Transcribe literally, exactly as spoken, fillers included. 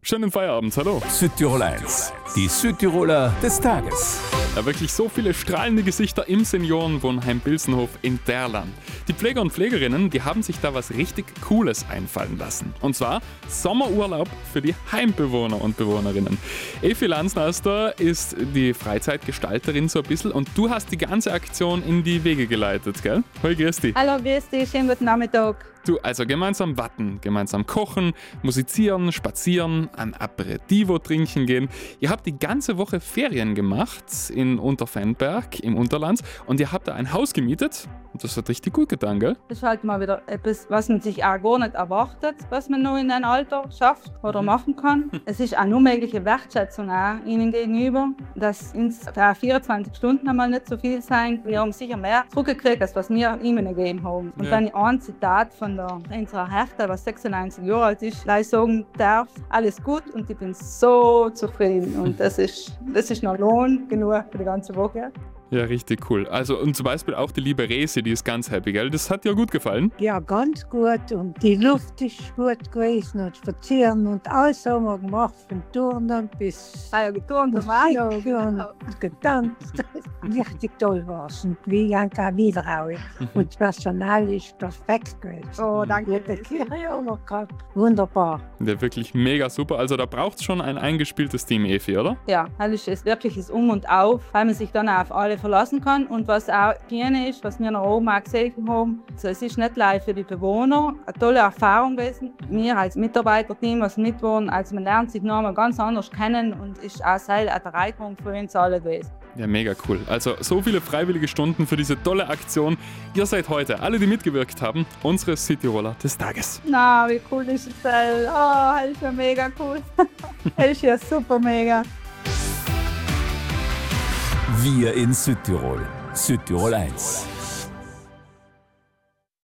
Schönen Feierabend, hallo. Südtirol eins, die Südtiroler des Tages. Ja, wirklich so viele strahlende Gesichter im Seniorenwohnheim Bilsenhof in Derlan. Die Pfleger und Pflegerinnen, die haben sich da was richtig Cooles einfallen lassen. Und zwar Sommerurlaub für die Heimbewohner und Bewohnerinnen. Evi Lanznaster ist die Freizeitgestalterin so ein bisschen und du hast die ganze Aktion in die Wege geleitet, gell? Hoi, grüß dich. Hallo, grüß dich, schönen guten Nachmittag. Du, also gemeinsam watten, gemeinsam kochen, musizieren, spazieren, ein Aperitivo trinken gehen. Ihr habt die ganze Woche Ferien gemacht in Unterfennberg im Unterland und ihr habt da ein Haus gemietet und das hat richtig gut getan, gell? Das ist halt mal wieder etwas, was man sich auch gar nicht erwartet, was man noch in einem Alter schafft oder machen kann. Es ist auch nur mögliche Wertschätzung auch ihnen gegenüber, dass uns vierundzwanzig Stunden einmal nicht so viel sein. Wir haben sicher mehr zurückgekriegt, als was wir ihnen gegeben haben. Und Ja. wenn ich ein Zitat von der, unserer Hertha, was sechsundneunzig Jahre alt ist, gleich sagen darf, alles gut und ich bin so zufrieden. Und das ist, das ist noch Lohn genug für die ganze Woche. Ja, richtig cool. Also und zum Beispiel auch die liebe Resi, die ist ganz happy, gell? Das hat dir gut gefallen? Ja, ganz gut. Und die Luft ist gut gewesen und spazieren und alles haben wir gemacht, von Turnen bis Ah ja, geturnt, das Musik und getanzt. Richtig toll war es. Und wie ein wieder auch. Und das Personal ist perfekt gewesen. Oh, danke. Die Kirche auch noch gehabt. Wunderbar. Ja, wirklich mega super. Also da braucht es schon ein eingespieltes Team, Evi, oder? Ja, das ist wirklich das Um und Auf, weil man sich dann auch auf alle verlassen kann. Und was auch schön ist, was wir nach oben auch gesehen haben, also es ist nicht leicht für die Bewohner, eine tolle Erfahrung gewesen. Wir als Mitarbeiterteam, was mitwohnen, also man lernt sich noch einmal ganz anders kennen und ist auch sehr eine Bereicherung für uns alle gewesen. Ja, mega cool. Also so viele freiwillige Stunden für diese tolle Aktion. Ihr seid heute, alle, die mitgewirkt haben, unsere Südtiroler des Tages. Na, wie cool ist das denn? Oh, das ist ja mega cool. Das ist ja super mega. Wir in Südtirol. Südtirol eins.